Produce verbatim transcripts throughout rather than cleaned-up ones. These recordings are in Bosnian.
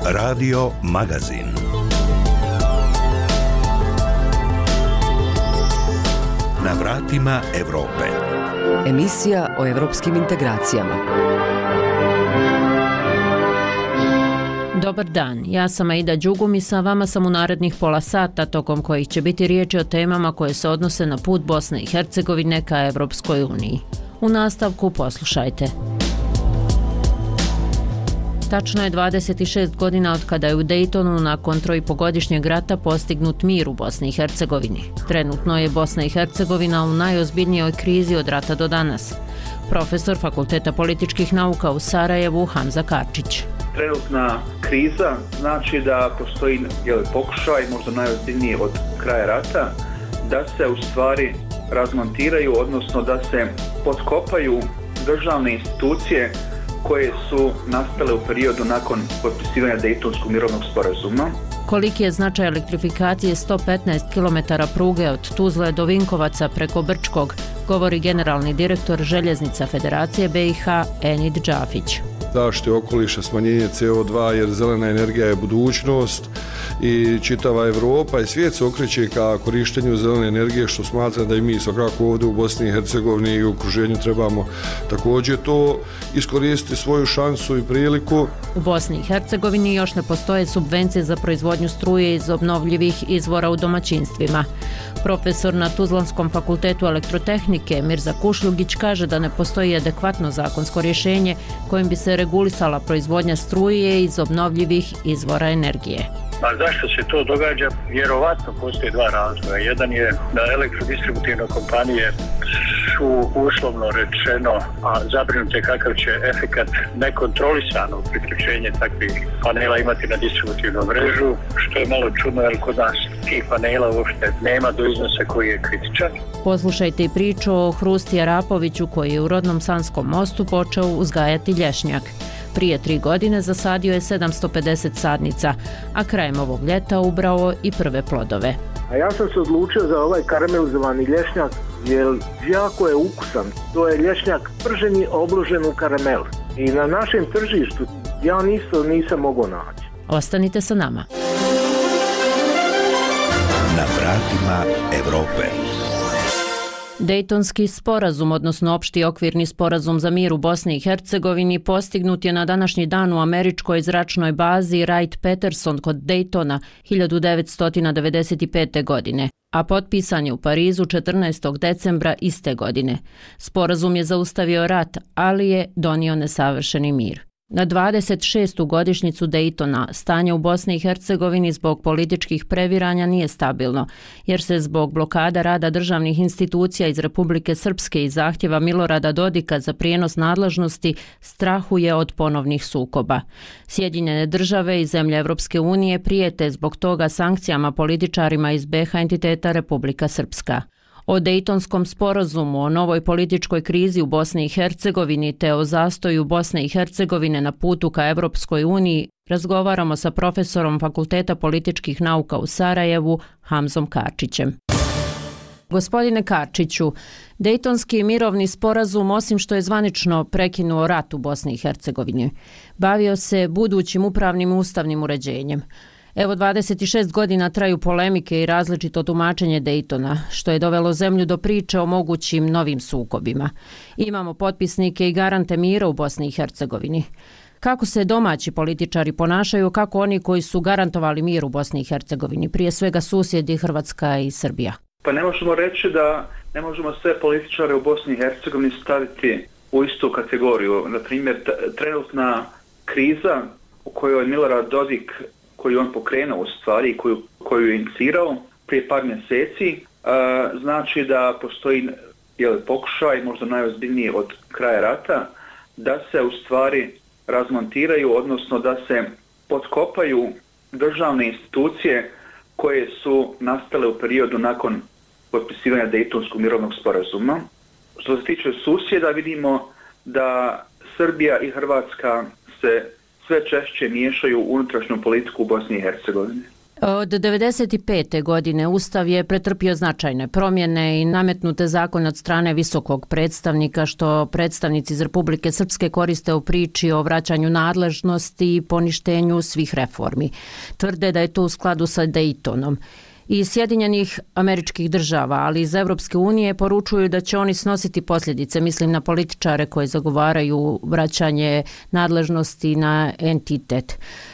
Radio Magazin. Na vratima Evrope. Emisija o evropskim integracijama. Dobar dan, ja sam Aida Đugum i sa vama sam u narednih pola sata, tokom kojih će biti riječi o temama koje se odnose na put Bosne i Hercegovine ka Evropskoj uniji. U nastavku poslušajte. Tačno je dvadeset šest godina od kada je u Daytonu nakon troipogodišnjeg rata postignut mir u Bosni i Hercegovini. Trenutno je Bosna i Hercegovina u najozbiljnijoj krizi od rata do danas. Profesor Fakulteta političkih nauka u Sarajevu Hamza Karčić. Trenutna kriza znači da postoji jel, pokušaj, možda najozbiljniji od kraja rata, da se u stvari razmontiraju, odnosno da se potkopaju državne institucije koje su nastale u periodu nakon potpisivanja Dejtonskog mirovnog sporazuma. Koliki je značaj elektrifikacije sto petnaest kilometara pruge od Tuzle do Vinkovaca preko Brčkog, govori generalni direktor Željeznica Federacije B i H Enid Džafić. Zaštite okoliša, smanjenje C O dva, jer zelena energija je budućnost i čitava Evropa i svijet se okreće ka korištenju zelene energije, što smatram da i mi svakako ovdje u Bosni i Hercegovini i u okruženju trebamo također to iskoristiti svoju šansu i priliku. U Bosni i Hercegovini još ne postoje subvencije za proizvodnju struje iz obnovljivih izvora u domaćinstvima. Profesor na Tuzlanskom fakultetu elektrotehnike Mirza Kušljugić kaže da ne postoji adekvatno zakonsko rješenje kojim bi se regulisala proizvodnja struje iz obnovljivih izvora energije. A zašto se to događa? Vjerovatno postoje dva razloga. Jedan je da elektrodistributivne kompanije su uslovno rečeno a zabrinute kakav će efekat nekontrolisano priključenje takvih panela imati na distributivnu mrežu, što je malo čudno jer kod nas tih panela uopšte nema do iznosa koji je kritičan. Poslušajte i priču o Hrusti Arapoviću koji je u rodnom Sanskom Mostu počeo uzgajati lješnjak. Prije tri godine zasadio je sedamsto pedeset sadnica, a krajem ovog ljeta ubrao i prve plodove. A ja sam se odlučio za ovaj karamelizovani lješnjak jer jako je ukusan. To je lješnjak prženi obložen u karamel. I na našem tržištu ja nisto nisam mogao naći. Ostanite sa nama. Na vratima Evrope. Dejtonski sporazum, odnosno opšti okvirni sporazum za mir u Bosni i Hercegovini, postignut je na današnji dan u američkoj zračnoj bazi Wright-Patterson kod Daytona hiljadu devetsto devedeset pete. godine, a potpisan je u Parizu četrnaestog decembra iste godine. Sporazum je zaustavio rat, ali je donio nesavršeni mir. Na dvadeset šestu godišnjicu Daytona stanje u Bosni i Hercegovini zbog političkih previranja nije stabilno, jer se zbog blokada rada državnih institucija iz Republike Srpske i zahtjeva Milorada Dodika za prijenos nadležnosti strahuje od ponovnih sukoba. Sjedinjene države i zemlje Evropske unije prijete zbog toga sankcijama političarima iz B H entiteta Republika Srpska. O Dejtonskom sporazumu, o novoj političkoj krizi u Bosni i Hercegovini te o zastoju Bosne i Hercegovine na putu ka Evropskoj uniji razgovaramo sa profesorom Fakulteta političkih nauka u Sarajevu Hamzom Karčićem. Gospodine Karčiću, Dejtonski mirovni sporazum, osim što je zvanično prekinuo rat u Bosni i Hercegovini, bavio se budućim upravnim ustavnim uređenjem. Evo dvadeset šest godina traju polemike i različito tumačenje Dejtona, što je dovelo zemlju do priče o mogućim novim sukobima. Imamo potpisnike i garante mira u Bosni i Hercegovini. Kako se domaći političari ponašaju, kako oni koji su garantovali mir u Bosni i Hercegovini, prije svega susjedi Hrvatska i Srbija? Pa ne možemo reći da ne možemo sve političare u Bosni i Hercegovini staviti u istu kategoriju. Na primjer, trenutna kriza u kojoj je Milorad Dodik, koju on pokrenuo u stvari, koju, koju je inicirao prije par mjeseci, uh, znači da postoji jel, pokušaj, možda najozbiljniji od kraja rata, da se u stvari razmontiraju, odnosno da se potkopaju državne institucije koje su nastale u periodu nakon potpisivanja Dejtonskog mirovnog sporazuma. Što se tiče susjeda, vidimo da Srbija i Hrvatska se sve češće miješaju u unutrašnju politiku u Bosni i Hercegovini. Od devedeset pete. godine Ustav je pretrpio značajne promjene i nametnute zakone od strane visokog predstavnika, što predstavnici iz Republike Srpske koriste u priči o vraćanju nadležnosti i poništenju svih reformi. Tvrde da je to u skladu sa Daytonom. Iz Sjedinjenih Američkih Država, ali iz Evropske unije poručuju da će oni snositi posljedice, mislim na političare koji zagovaraju vraćanje nadležnosti na entitet.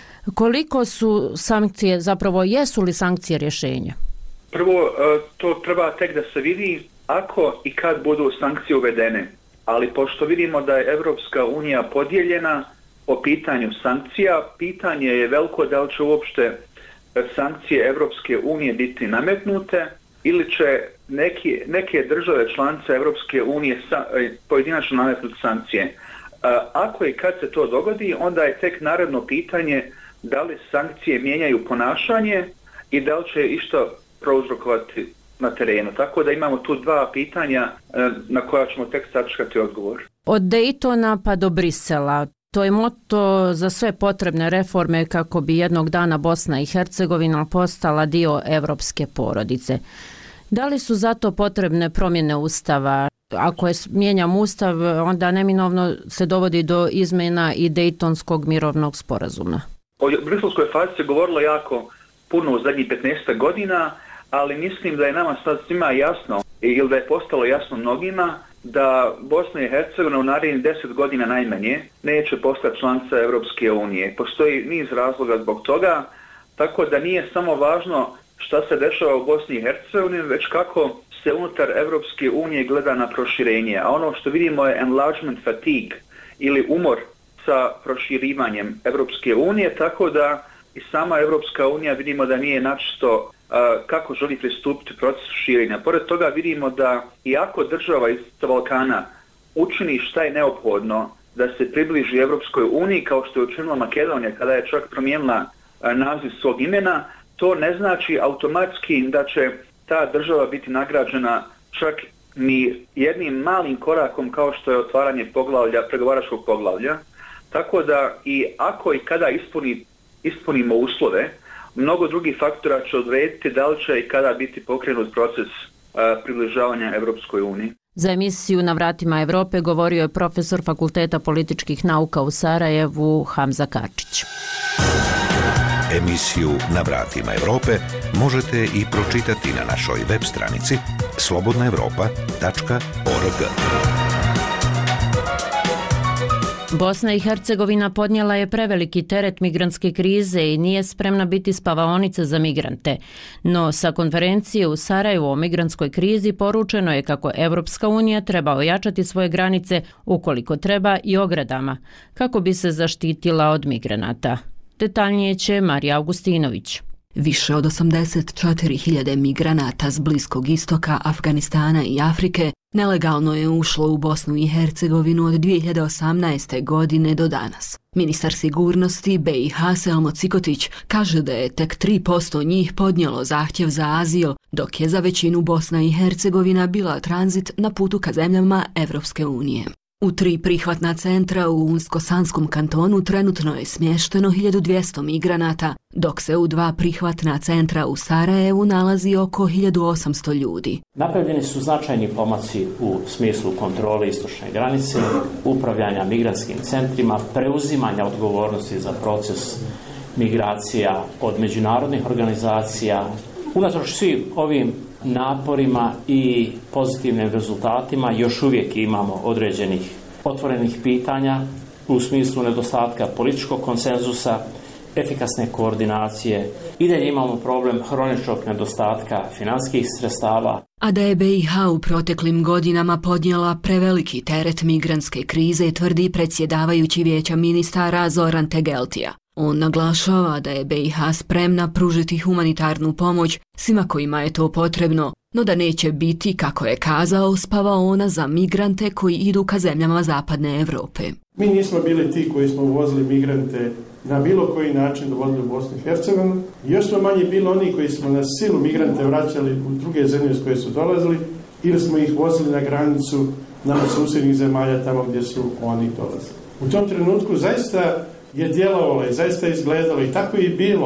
Koliko su sankcije, zapravo jesu li sankcije rješenja? Prvo, to treba tek da se vidi ako i kad budu sankcije uvedene. Ali pošto vidimo da je Evropska unija podijeljena po pitanju sankcija, pitanje je veliko da li će uopšte sankcije Evropske unije biti nametnute ili će neki, neke države članice Evropske unije sa, pojedinačno nametnuti sankcije. Ako i kad se to dogodi, onda je tek naredno pitanje da li sankcije mijenjaju ponašanje i da li će išta prouzrokovati na terenu. Tako da imamo tu dva pitanja na koja ćemo tek sačekati odgovor. Od Daytona pa do Brisela. To je moto za sve potrebne reforme kako bi jednog dana Bosna i Hercegovina postala dio evropske porodice. Da li su zato potrebne promjene Ustava? Ako je mijenjam Ustav, onda neminovno se dovodi do izmjena i Daytonskog mirovnog sporazuma. O briselskoj fazi se govorilo jako puno u zadnjih petnaest godina, ali mislim da je nama sad svima jasno, ili da je postalo jasno mnogima, da Bosna i Hercegovina u narednih deset godina najmanje neće postati članica Evropske unije. Postoji niz razloga zbog toga, tako da nije samo važno šta se dešava u Bosni i Hercegovini, već kako se unutar Evropske unije gleda na proširenje. A ono što vidimo je enlargement fatigue ili umor sa proširivanjem Evropske unije, tako da i sama Evropska unija vidimo da nije načisto kako želi pristupiti procesu širenja. Pored toga vidimo da iako država iz Balkana učini šta je neophodno da se približi Evropskoj uniji, kao što je učinila Makedonija kada je čak promijenila naziv svog imena, to ne znači automatski da će ta država biti nagrađena čak ni jednim malim korakom kao što je otvaranje poglavlja, pregovaračkog poglavlja. Tako da i ako i kada ispuni, ispunimo uslove, mnogo drugih faktora će odrediti da li će i kada biti pokrenut proces a, približavanja Evropskoj uniji. Za emisiju Na vratima Evrope govorio je profesor Fakulteta političkih nauka u Sarajevu Hamza Kačić. Emisiju Na vratima Evrope možete i pročitati na našoj web stranici slobodna evropa tačka org. Bosna i Hercegovina podnijela je preveliki teret migrantske krize i nije spremna biti spavaonica za migrante. No, sa konferencije u Sarajevu o migrantskoj krizi poručeno je kako Evropska unija treba ojačati svoje granice, ukoliko treba i ogradama, kako bi se zaštitila od migranata. Detaljnije će Marija Augustinović. Više od osamdeset četiri hiljade migranata s Bliskog istoka, Afganistana i Afrike nelegalno je ušlo u Bosnu i Hercegovinu od dvije hiljade osamnaeste. godine do danas. Ministar sigurnosti B i H Selmo Cikotić kaže da je tek tri posto njih podnijelo zahtjev za azil, dok je za većinu Bosna i Hercegovina bila tranzit na putu ka zemljama Evropske unije. U tri prihvatna centra u Unsko-Sanskom kantonu trenutno je smješteno hiljadu dvjesto migranata, dok se u dva prihvatna centra u Sarajevu nalazi oko hiljadu osamsto ljudi. Napravljeni su značajni pomaci u smislu kontrole istočne granice, upravljanja migrantskim centrima, preuzimanja odgovornosti za proces migracija od međunarodnih organizacija. Unatoč svim ovim naporima i pozitivnim rezultatima još uvijek imamo određenih otvorenih pitanja u smislu nedostatka političkog konsenzusa, efikasne koordinacije. I dalje imamo problem hroničnog nedostatka financijskih sredstava. A da je B i H u proteklim godinama podnijela preveliki teret migrantske krize, tvrdi predsjedavajući Vijeća ministara Zoran Tegeltija. On naglašava da je B i H spremna pružiti humanitarnu pomoć svima kojima je to potrebno, no da neće biti, kako je kazao, spavaona za migrante koji idu ka zemljama zapadne Europe. Mi nismo bili ti koji smo uvozili migrante na bilo koji način dovodili u Bosnu i Hercegovinu. Još smo manje bili oni koji smo na silu migrante vraćali u druge zemlje s koje su dolazili ili smo ih vozili na granicu nama susjednih zemalja tamo gdje su oni dolazili. U tom trenutku zaista je djelovalo i zaista izgledalo i tako i bilo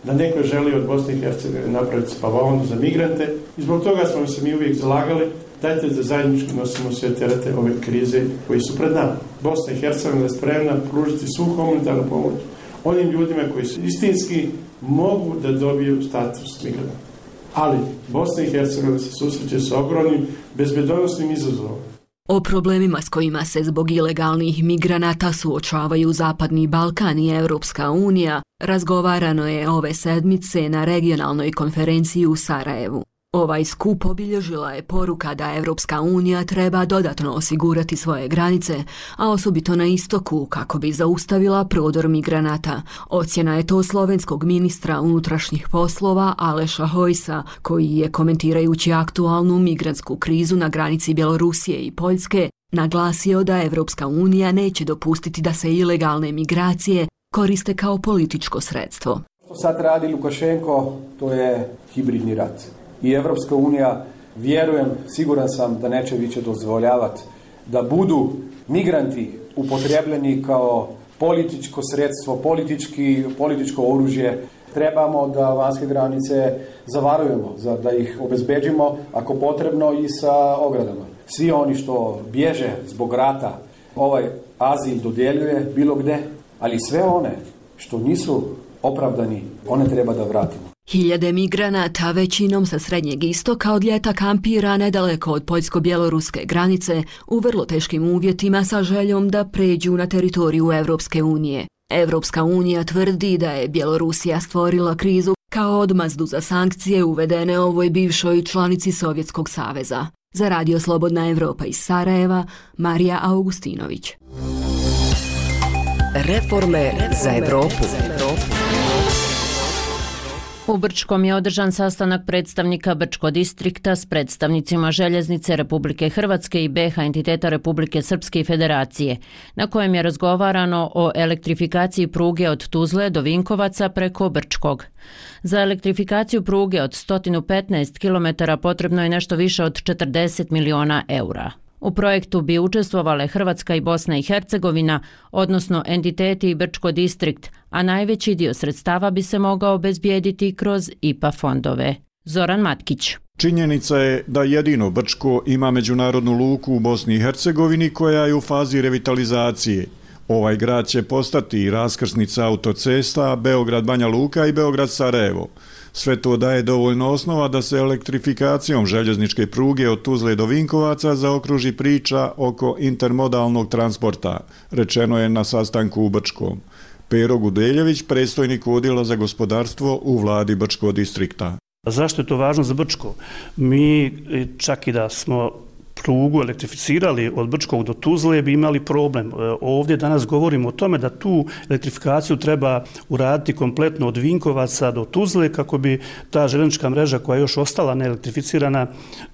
da neko želi od Bosne i Hercegovine napraviti spavaonu za migrante i zbog toga smo se mi uvijek zalagali, dajte da zajednički nosimo sve terete ove krize koji su pred nama. Bosna i Hercegovina je spremna pružiti svu humanitarnu pomoć onim ljudima koji su istinski mogu da dobiju status migranta. Ali Bosna i Hercegovina se susreće sa ogromnim bezbednosnim izazovom. O problemima s kojima se zbog ilegalnih migranata suočavaju Zapadni Balkan i Europska unija razgovarano je ove sedmice na regionalnoj konferenciji u Sarajevu. Ovaj skup obilježila je poruka da Europska unija treba dodatno osigurati svoje granice, a osobito na istoku kako bi zaustavila prodor migranata. Ocjena je to slovenskog ministra unutrašnjih poslova Aleša Hojsa, koji je komentirajući aktualnu migrantsku krizu na granici Bjelorusije i Poljske naglasio da Europska unija neće dopustiti da se ilegalne migracije koriste kao političko sredstvo. Što sad radi Lukašenko, to je hibridni rat. I Evropska unija, vjerujem, siguran sam da neće više dozvoljavati da budu migranti upotrebljeni kao političko sredstvo, politički, političko oružje. Trebamo da vanjske granice zavarujemo, da ih obezbeđimo, ako potrebno i sa ogradama. Svi oni što bježe zbog rata, ovaj azil dodjeljuje bilo gde, ali sve one što nisu opravdani, one treba da vratimo. Hiljade migranata, većinom sa Srednjeg istoka, od ljeta kampira nedaleko od poljsko-bjeloruske granice u vrlo teškim uvjetima sa željom da pređu na teritoriju Evropske unije. Evropska unija tvrdi da je Bjelorusija stvorila krizu kao odmazdu za sankcije uvedene ovoj bivšoj članici Sovjetskog saveza. Za Radio Slobodna Evropa iz Sarajeva, Marija Augustinović. Reforme za Evropu. U Brčkom je održan sastanak predstavnika Brčko distrikta s predstavnicima Željeznice Republike Hrvatske i B H entiteta Republike Srpske i Federacije, na kojem je razgovarano o elektrifikaciji pruge od Tuzle do Vinkovaca preko Brčkog. Za elektrifikaciju pruge od sto petnaest kilometara potrebno je nešto više od četrdeset miliona eura. U projektu bi učestvovale Hrvatska i Bosna i Hercegovina, odnosno entiteti i Brčko distrikt, a najveći dio sredstava bi se mogao obezbijediti kroz I P A fondove. Zoran Matkić. Činjenica je da jedino Brčko ima međunarodnu luku u Bosni i Hercegovini koja je u fazi revitalizacije. Ovaj grad će postati i raskrsnica autocesta Beograd-Banja Luka i Beograd-Sarajevo. Sve to daje dovoljno osnova da se elektrifikacijom željezničke pruge od Tuzle do Vinkovaca zaokruži priča oko intermodalnog transporta, rečeno je na sastanku u Brčkom. Pero Gudeljević, predstojnik odjela za gospodarstvo u vladi Brčko distrikta. Zašto je to važno za Brčko? Mi čak i da smo prugu elektrificirali od Brčkog do Tuzle bi imali problem. Ovdje danas govorimo o tome da tu elektrifikaciju treba uraditi kompletno od Vinkovaca do Tuzle kako bi ta željeznička mreža koja je još ostala neelektrificirana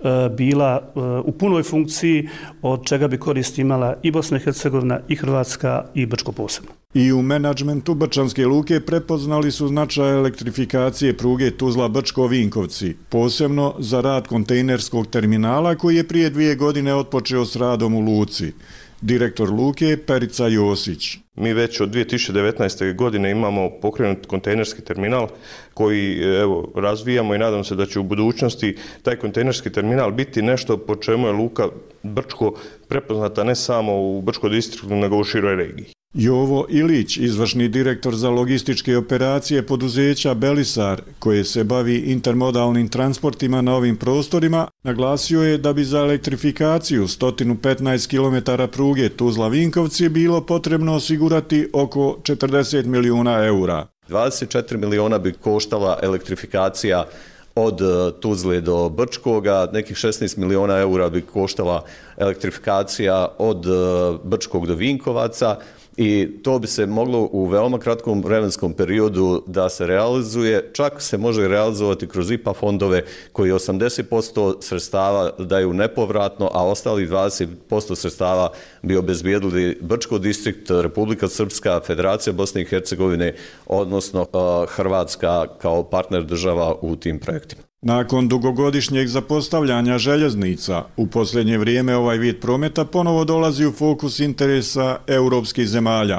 bila u punoj funkciji, od čega bi korist imala i Bosna i Hercegovina i Hrvatska i Brčko posebno. I u menadžmentu Brčanske luke prepoznali su značaj elektrifikacije pruge Tuzla-Brčko-Vinkovci, posebno za rad kontejnerskog terminala koji je prije dvije godine otpočeo s radom u luci. Direktor luke Perica Josić. Mi već od dvije tisuće devetnaeste. godine imamo pokrenut kontejnerski terminal koji evo, razvijamo i nadam se da će u budućnosti taj kontejnerski terminal biti nešto po čemu je luka Brčko prepoznata ne samo u Brčko distriktu nego u široj regiji. Jovo Ilić, izvršni direktor za logističke operacije poduzeća Belisar, koje se bavi intermodalnim transportima na ovim prostorima, naglasio je da bi za elektrifikaciju sto petnaest kilometara pruge Tuzla-Vinkovci bilo potrebno osigurati oko četrdeset milijuna eura. dvadeset četiri miliona bi koštala elektrifikacija od Tuzle do Brčkoga, nekih šesnaest miliona eura bi koštala elektrifikacija od Brčkog do Vinkovaca i to bi se moglo u veoma kratkom vremenskom periodu da se realizuje, čak se može realizovati kroz I P A fondove koji osamdeset posto sredstava daju nepovratno, a ostali dvadeset posto sredstava bi obezbijedili Brčko distrikt, Republika Srpska, Federacija Bosne i Hercegovine, odnosno Hrvatska kao partner država u tim projektima. Nakon dugogodišnjeg zapostavljanja željeznica, u posljednje vrijeme ovaj vid prometa ponovo dolazi u fokus interesa europskih zemalja.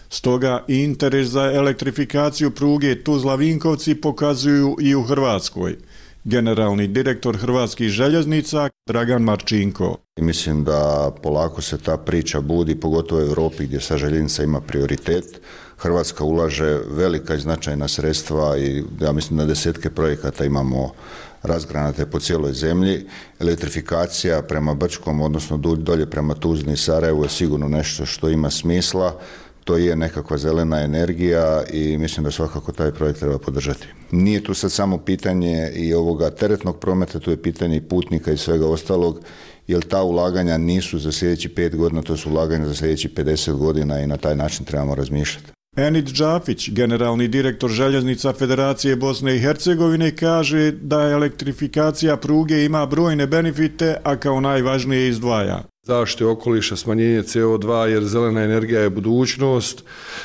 Stoga i interes za elektrifikaciju pruge Tuzla-Vinkovci pokazuju i u Hrvatskoj. Generalni direktor Hrvatskih željeznica Dragan Marčinko. Mislim da polako se ta priča budi, pogotovo u Europi gdje sa željeznica ima prioritet. Hrvatska ulaže velika i značajna sredstva i ja mislim da desetke projekata imamo razgranate po cijeloj zemlji. Elektrifikacija prema Brčkom, odnosno dolje prema Tuzli i Sarajevu je sigurno nešto što ima smisla. To je nekakva zelena energija i mislim da svakako taj projekt treba podržati. Nije tu sad samo pitanje i ovoga teretnog prometa, tu je pitanje i putnika i svega ostalog, jer ta ulaganja nisu za sljedeći pet godina, to su ulaganja za sljedeći pedeset godina i na taj način trebamo razmišljati. Enid Džafić, generalni direktor Željeznica Federacije Bosne i Hercegovine, kaže da elektrifikacija pruge ima brojne benefite, a kao najvažnije izdvaja zaštite okoliša, smanjenje C O dva, jer zelena energija je budućnost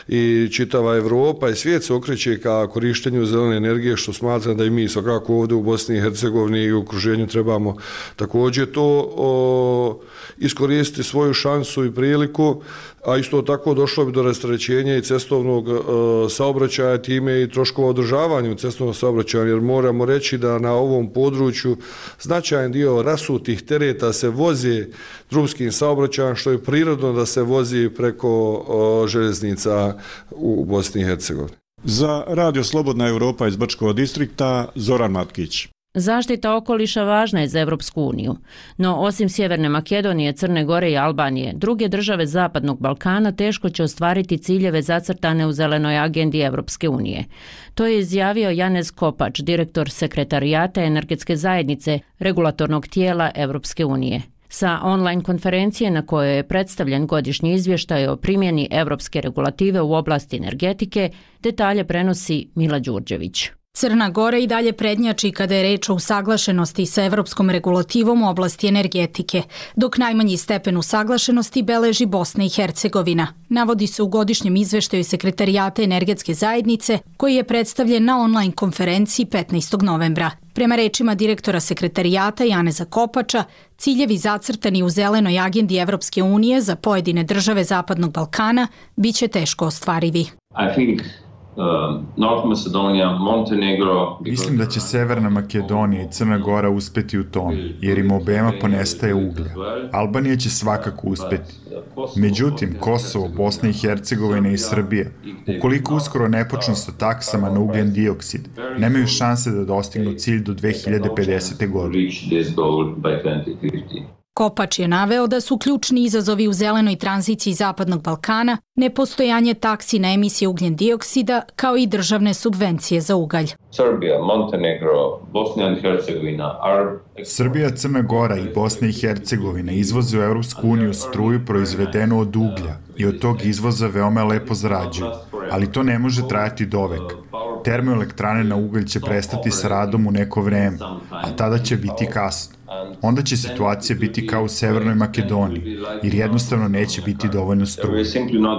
i čitava Europa i svijet se okreće ka korištenju zelene energije, što smatram da i mi svakako ovdje u Bosni i Hercegovini i u okruženju trebamo također to o, iskoristiti svoju šansu i priliku, a isto tako došlo bi do rasterećenja i cestovnog o, saobraćaja, time i troškova održavanja cestovnog saobraćaja, jer moramo reći da na ovom području značajan dio rasutih tereta se vozi drumskim saobraćajem, što je prirodno da se vozi preko o, željeznica u Bosni i Hercegovini. Za Radio Slobodna Europa iz Brčkog distrikta, Zoran Matkić. Zaštita okoliša važna je za Evropsku uniju, no osim Sjeverne Makedonije, Crne Gore i Albanije, druge države Zapadnog Balkana teško će ostvariti ciljeve zacrtane u zelenoj agendi Evropske unije. To je izjavio Janez Kopač, direktor Sekretarijata energetske zajednice, regulatornog tijela Evropske unije. Sa online konferencije na kojoj je predstavljen godišnji izvještaj o primjeni evropske regulative u oblasti energetike, detalje prenosi Mila Đurđević. Crna Gora i dalje prednjači kada je reč o usaglašenosti sa evropskom regulativom u oblasti energetike, dok najmanji stepen usaglašenosti beleži Bosna i Hercegovina. Navodi se u godišnjem izveštaju Sekretarijata energetske zajednice, koji je predstavljen na online konferenciji petnaestog novembra. Prema rečima direktora Sekretarijata Janeza Kopača, ciljevi zacrtani u zelenoj agendi Evropske unije za pojedine države Zapadnog Balkana biće teško ostvarivi. I think North Macedonia, Montenegro... Mislim da će Severna Makedonija i Crna Gora uspeti u tom, jer im obema ponestaje uglja. Albanija će svakako uspeti. Međutim, Kosovo, Bosna i Hercegovina i Srbija, ukoliko uskoro ne počnu sa taksama na ugljen dioksid, nemaju šanse da dostignu cilj do dve hiljade pedesete. godine. Kopač je naveo da su ključni izazovi u zelenoj tranziciji Zapadnog Balkana nepostojanje taksi na emisije ugljen dioksida kao i državne subvencije za ugalj. Srbija, Montenegro, Bosna i Hercegovina are... Srbija, Crna Gora i Bosna i Hercegovina izvoze u Evropsku uniju struju proizvedenu od uglja i od tog izvoza veoma lepo zarađuju, ali to ne može trajati dovek. Termoelektrane na ugalj će prestati sa radom u neko vreme, a tada će biti kasno. Onda će situacija biti kao u Severnoj Makedoniji, jer jednostavno neće biti dovoljno struje.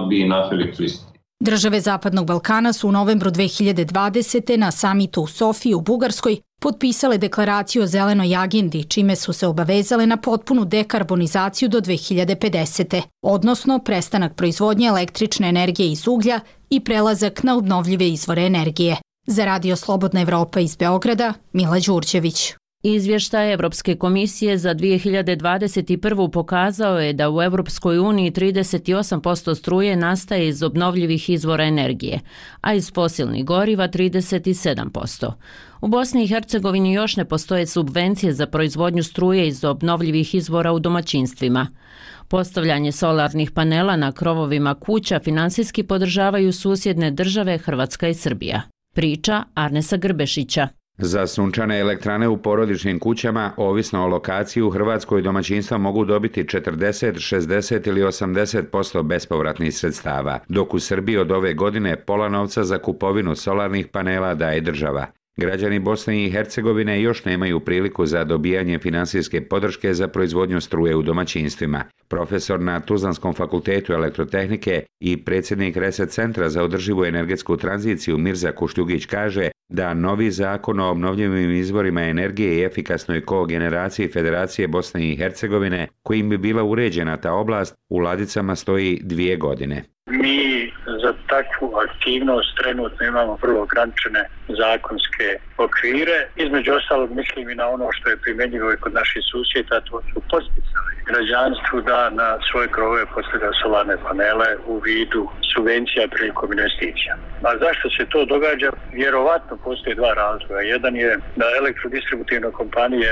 Države Zapadnog Balkana su u novembru dve hiljade dvadesete. na samitu u Sofiji u Bugarskoj potpisale deklaraciju o zelenoj agendi, čime su se obavezale na potpunu dekarbonizaciju do dve hiljade pedesete. odnosno prestanak proizvodnje električne energije iz uglja i prelazak na obnovljive izvore energije. Za Radio Slobodna Evropa iz Beograda, Mila Đurđević. Izvještaj Evropske komisije za dvije hiljade dvadeset prvu. pokazao je da u Evropskoj uniji trideset osam posto struje nastaje iz obnovljivih izvora energije, a iz fosilnih goriva trideset sedam posto. U Bosni i Hercegovini još ne postoje subvencije za proizvodnju struje iz obnovljivih izvora u domaćinstvima. Postavljanje solarnih panela na krovovima kuća finansijski podržavaju susjedne države Hrvatska i Srbija. Priča Arnesa Grbešića. Za sunčane elektrane u porodičnim kućama, ovisno o lokaciji, u Hrvatskoj domaćinstva mogu dobiti četrdeset, šezdeset ili osamdeset posto bespovratnih sredstava, dok u Srbiji od ove godine pola novca za kupovinu solarnih panela daje država. Građani Bosne i Hercegovine još nemaju priliku za dobijanje finansijske podrške za proizvodnju struje u domaćinstvima. Profesor na Tuzlanskom fakultetu elektrotehnike i predsjednik Reset centra za održivu energetsku tranziciju Mirza Kušljugić kaže da novi zakon o obnovljivim izvorima energije i efikasnoj kogeneraciji Federacije Bosne i Hercegovine, kojim bi bila uređena ta oblast, u ladicama stoji dvije godine. Mi za takvu aktivnost trenutno imamo vrlo ograničene zakonske okvire. Između ostalog mislim i na ono što je primjenjivo i kod naših susjeda, to su podsticali građanstvu da na svoje krovove postavlja solarne panele u vidu subvencija prilikom investicija. A zašto se to događa? Vjerovatno postoje dva razloga. Jedan je da elektrodistributivne kompanije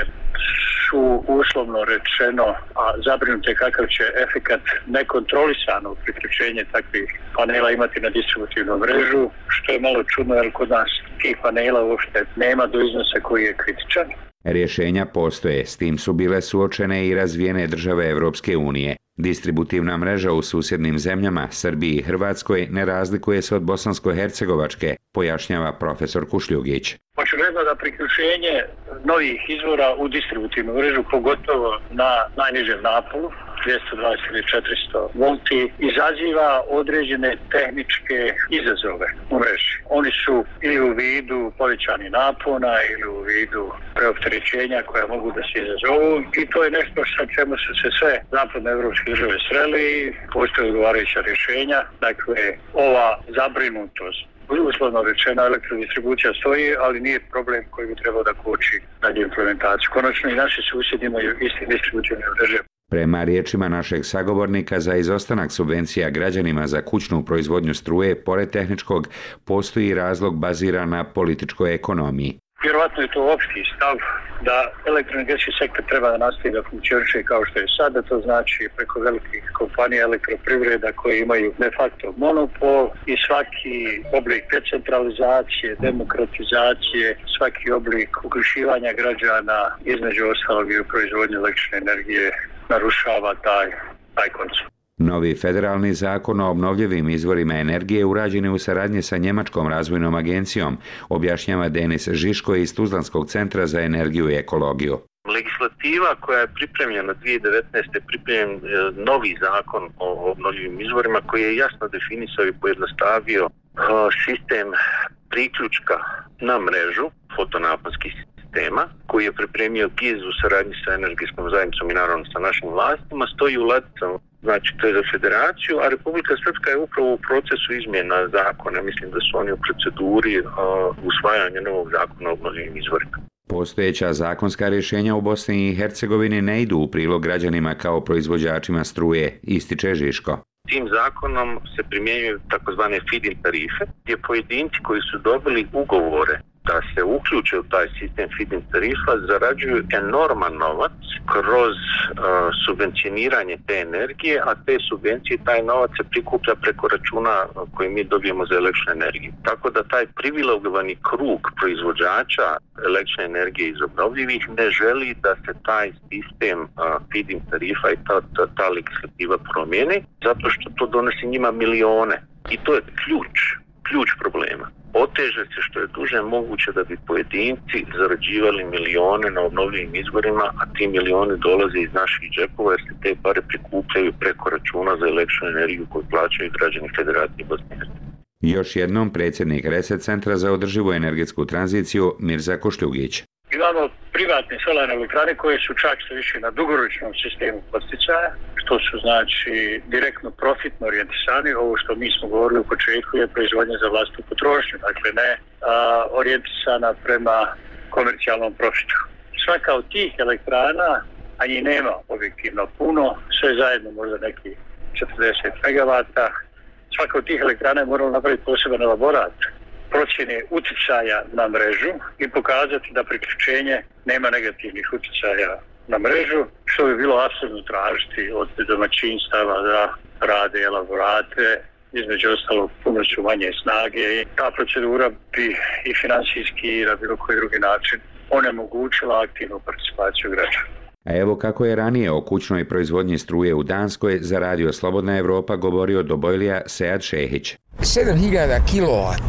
su uslovno rečeno, a zabrinute kakav će efekat nekontrolisano priključenje takvih panela imati na distributivnu mrežu, što je malo čudno jer kod nas tih panela uopšte nema do iznosa koji je kritičan. Rješenja postoje, s tim su bile suočene i razvijene države Evropske unije. Distributivna mreža u susjednim zemljama, Srbiji i Hrvatskoj, ne razlikuje se od bosansko-hercegovačke, pojašnjava profesor Kušljugić. Očigledno da priključenje novih izvora u distributivnu mrežu, pogotovo na najnižem naponu, dvjesto dvadeset ili četiristo volti, izaziva određene tehničke izazove u mreži. Oni su ili u vidu povećanih napona ili u vidu preopterećenja koja mogu da se izazovu i to je nešto sa čemu su se sve zapadnoevropske države sreli i postoje odgovarajuća rješenja. Dakle, ova zabrinutost, uslovno rečeno, elektrodistribucija stoji, ali nije problem koji bi trebao da koči dalje implementaciju. Konačno i naši susjedi imaju isti distributivne mreže. Prema riječima našeg sagovornika, za izostanak subvencija građanima za kućnu proizvodnju struje, pored tehničkog, postoji razlog baziran na političkoj ekonomiji. Vjerovatno je to opšti stav da elektroenergetski sektor treba da nastavi da funkcioniše kao što je sada, to znači preko velikih kompanija elektroprivreda koje imaju de facto monopol i svaki oblik decentralizacije, demokratizacije, svaki oblik uključivanja građana između ostalog i u proizvodnju električne energije narušava taj, taj koncept. Novi federalni zakon o obnovljivim izvorima energije urađen je u saradnji sa Njemačkom razvojnom agencijom, objašnjava Denis Žiško iz Tuzlanskog centra za energiju i ekologiju. Legislativa koja je pripremljena dvije tisuće devetnaeste. pripremljen novi zakon o obnovljivim izvorima koji je jasno definisao i pojednostavio sistem priključka na mrežu fotonaponskih sistema koji je pripremio G I Z u saradnji sa energetskom zajednicom i naravno sa našim vlastima, stoji u ladicama, znači to je za federaciju, a Republika Srpska je upravo u procesu izmjena zakona. Mislim da su oni u proceduri uh, usvajanja novog zakona o obnovljivim izvorima. Postojeća zakonska rješenja u Bosni i Hercegovini ne idu u prilog građanima kao proizvođačima struje, ističe Žiško. Tim zakonom se primjenjuju takozvane feed-in tarife, gdje pojedinci koji su dobili ugovore da se uključe u taj sistem feed-in tarifa zarađuju enorman novac kroz uh, subvencioniranje te energije, a te subvencije, taj novac se prikuplja preko računa koji mi dobijemo za električnu energiju. Tako da taj privilegovani krug proizvođača električne energije iz obnovljivih ne želi da se taj sistem uh, feed-in tarifa i ta, ta, ta legislativa promijeni, zato što to donosi njima milione. I to je ključ, ključ problema. Oteže se što je duže moguće da bi pojedinci zarađivali milione na obnovljivim izvorima, a ti milioni dolaze iz naših džepova jer se te pare prikupljaju preko računa za električnu energiju koju plaćaju građani Federacije Bosne i Hercegovine. Još jednom predsjednik Reset centra za održivu energetsku tranziciju Mirza Kušljugić. Imamo privatne solarne elektrane koje su čak što više na dugoročnom sistemu podsticaja, što su znači direktno profitno orijentisani. Ovo što mi smo govorili u početku je proizvodnja za vlastnu potrošnju, dakle ne a, orijentisana prema komercijalnom profitu. Svaka od tih elektrana, a njih nema objektivno puno, sve zajedno možda neki četrdeset megavata, svaka od tih elektrana je morala napraviti poseban elaborat procjene utjecaja na mrežu i pokazati da priključenje nema negativnih utjecaja na mrežu, što bi bilo apsolutno tražiti od domaćinstava da rade elaborate, između ostalog pomoću manje snage. I ta procedura bi i financijski i na bilo koji drugi način onemogućila aktivnu participaciju građana. A evo kako je ranije o kućnoj proizvodnji struje u Danskoj za radio Slobodna Evropa govorio Dobojlija Sead Šehić. sedam hiljada kilovata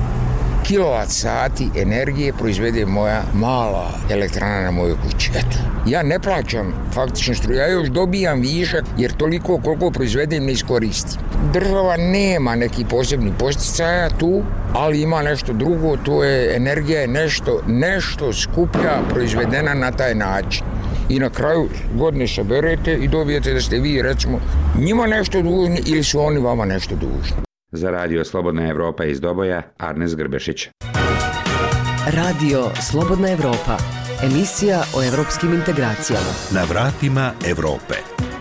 kilovat sati energije proizvede moja mala elektrana na mojoj kući. Eto. Ja ne plaćam faktično struju, ja još dobijam višak jer toliko koliko proizvedem ne iskoristim. Država nema neki posebni posticaja tu, ali ima nešto drugo, to je energija je nešto, nešto skuplja proizvedena na taj način. i na kraju godine saberete i dobijete da ste vi recimo njima nešto dužni ili su oni vama nešto dužni. Za Radio Slobodna Evropa iz Doboja, Arnes Grbešić. Radio Slobodna Evropa, emisija o evropskim integracijama. Na vratima Evrope.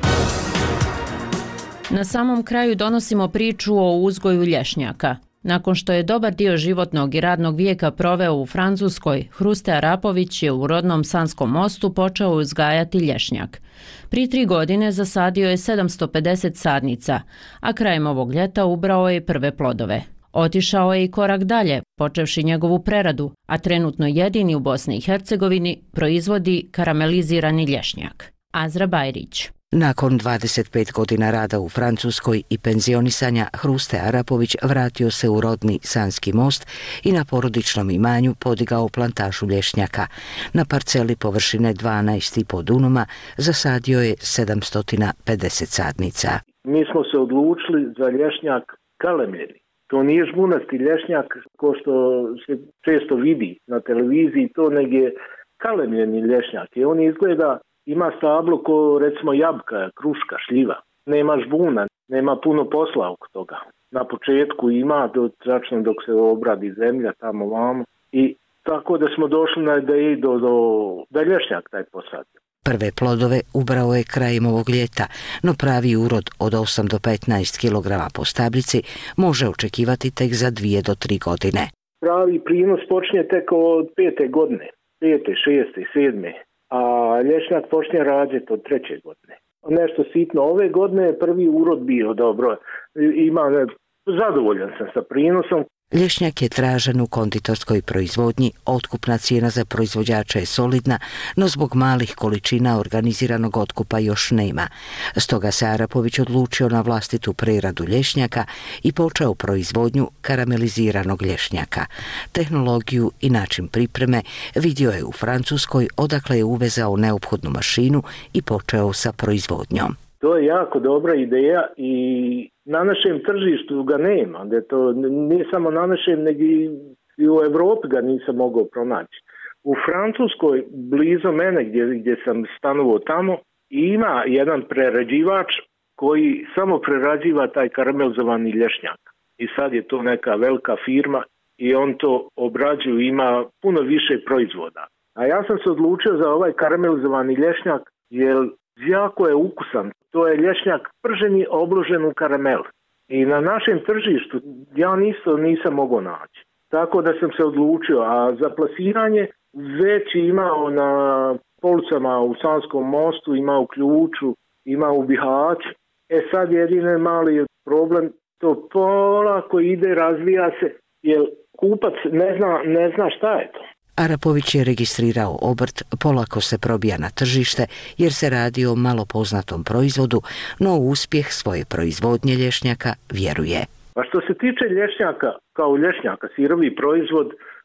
Na samom kraju donosimo priču o uzgoju lješnjaka. Nakon što je dobar dio životnog i radnog vijeka proveo u Francuskoj, Hruste Arapović je u rodnom Sanskom Mostu počeo uzgajati lješnjak. Prije tri godine zasadio je sedamsto pedeset sadnica, a krajem ovog ljeta ubrao je prve plodove. Otišao je i korak dalje, počevši njegovu preradu, a trenutno jedini u Bosni i Hercegovini proizvodi karamelizirani lješnjak. Azra Bajrić. Nakon dvadeset pet godina rada u Francuskoj i penzionisanja, Hruste Arapović vratio se u rodni Sanski Most i na porodičnom imanju podigao plantažu lješnjaka. Na parceli površine dvanaest i po dunuma zasadio je sedamsto pedeset sadnica. Mi smo se odlučili za lješnjak kalemljeni. To nije žbunasti lješnjak ko što se često vidi na televiziji, to nego je kalemljeni lješnjak. I on izgleda, ima stablo ko recimo jabuka, kruška, šljiva. Nema žbuna, nema puno posla oko toga. Na početku ima, do, tračno dok se obradi zemlja tamo vamo. I tako da smo došli na ideju do, do, da lješnjak taj posadi. Prve plodove ubrao je krajem ovog ljeta, no pravi urod od osam do petnaest kilograma po stablici može očekivati tek za dvije do tri godine. Pravi prinos počinje tek od pete godine, pete, šeste, sedme, a lješnjak počinje rađati od treće godine. Nešto sitno, ove godine je prvi urod bio dobro, ima, zadovoljan sam sa prinosom. Lješnjak je tražen u konditorskoj proizvodnji, otkupna cijena za proizvođača je solidna, no zbog malih količina organiziranog otkupa još nema. Stoga se Arapović odlučio na vlastitu preradu lješnjaka i počeo proizvodnju karameliziranog lješnjaka. Tehnologiju i način pripreme vidio je u Francuskoj, odakle je uvezao neophodnu mašinu i počeo sa proizvodnjom. To je jako dobra ideja i na našem tržištu ga nema. Da to nije samo na našem, nego i u Evropi ga nisam mogao pronaći. U Francuskoj, blizu mene gdje, gdje sam stanovao tamo, ima jedan prerađivač koji samo prerađiva taj karamelizovani lješnjak. I sad je to neka velika firma i on to obrađuje, ima puno više proizvoda. A ja sam se odlučio za ovaj karamelizovani lješnjak jer jako je ukusan. To je lješnjak prženi, obložen u karamel. I na našem tržištu ja isto nisam mogao naći. Tako da sam se odlučio, a za plasiranje već imao na policama u Sanskom Mostu, ima u Ključu, ima u Bihaću. E sad jedine mali problem, to polako ide, razvija se, jer kupac ne zna, ne zna šta je to. Arapović je registrirao obrt, polako se probija na tržište jer se radi o malo poznatom proizvodu, no u uspjeh svoje proizvodnje lješnjaka vjeruje. A što se tiče lješnjaka, kao lješnjaka, sirovi proizvod,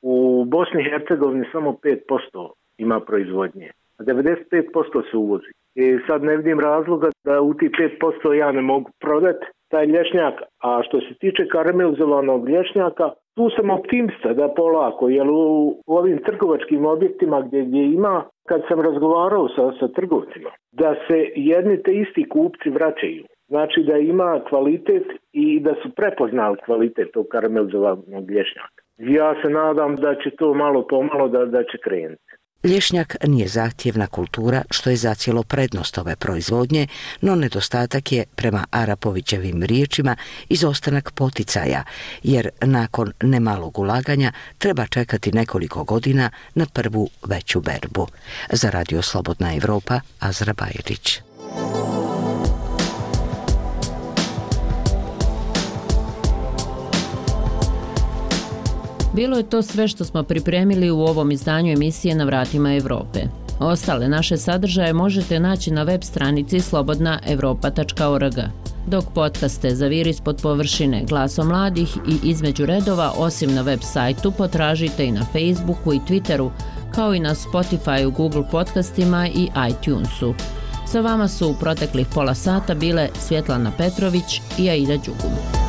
u Bosni i Hercegovini samo pet posto ima proizvodnje, a devedeset pet posto se uvozi. I sad ne vidim razloga da u ti pet posto ja ne mogu prodati taj lješnjak, a što se tiče karamelizovanog lješnjaka, tu sam optimista da polako, jer u, u ovim trgovačkim objektima gdje, gdje ima, kad sam razgovarao sa, sa trgovcima, da se jedni te isti kupci vraćaju. Znači da ima kvalitet i da su prepoznali kvalitet tog karamelizovanog lješnjaka. Ja se nadam da će to malo pomalo da, da će krenuti. Lješnjak nije zahtjevna kultura, što je zacijelo prednost ove proizvodnje, no nedostatak je, prema Arapovićevim riječima, izostanak poticaja, jer nakon nemalog ulaganja treba čekati nekoliko godina na prvu veću berbu. Za Radio Slobodna Evropa, Azra Bajrić. Bilo je to sve što smo pripremili u ovom izdanju emisije Na vratima Evrope. Ostale naše sadržaje možete naći na web stranici slobodna evropa tačka org. Dok podcaste Zavir ispod površine, Glasom mladih i Između redova, osim na web sajtu, potražite i na Facebooku i Twitteru, kao i na Spotifyu, Google podcastima i iTunesu. Sa vama su u proteklih pola sata bile Svjetlana Petrović i Aida Đugum.